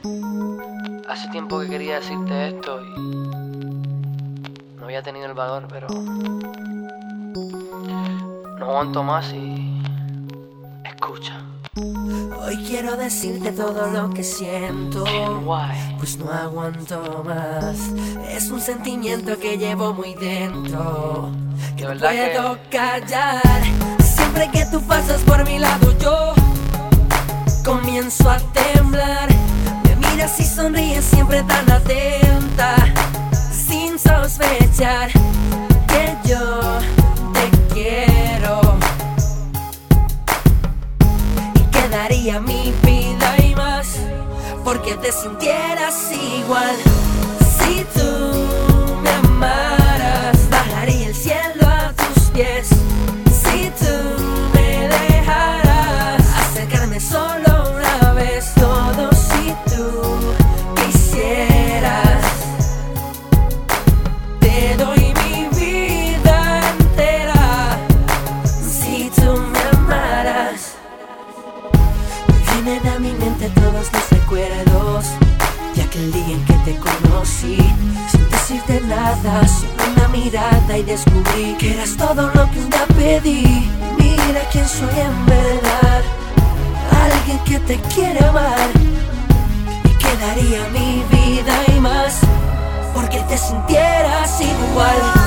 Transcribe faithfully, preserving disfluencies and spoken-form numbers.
Hace tiempo que quería decirte esto y no había tenido el valor, pero no aguanto más y escucha. Hoy quiero decirte todo lo que siento, Why? pues no aguanto más. Es un sentimiento que llevo muy dentro, que no puedo callar. Siempre que tú pasas por mi lado yo comienzo a temblar. Me miras y sonríes siempre tan atenta, sin sospechar que yo te quiero y que daría mi vida y más porque te sintieras igual. Si tú me amaras, bajaría el cielo a tus pies. Si tú me dejaras acercarme solo una vez, todo si tú quisieras. Te doy mi vida entera si tú me amaras. Vienen a mi mente todos los recuerdos de aquel día en que te conocí, sin decirte nada, solo una mirada y descubrí que eras todo lo que un día pedí. Mira quién soy en verdad, alguien que te quiere amar y que daría mi vida y más porque te sintieras igual.